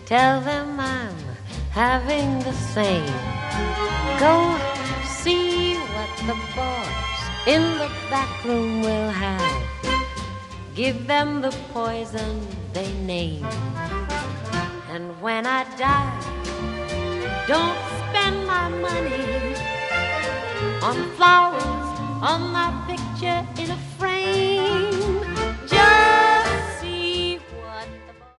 Tell them I'm having the same. Go see what the boys in the back room will have. Give them the poison they name. And when I die, don't spend my money on flowers, on my picture in a frame.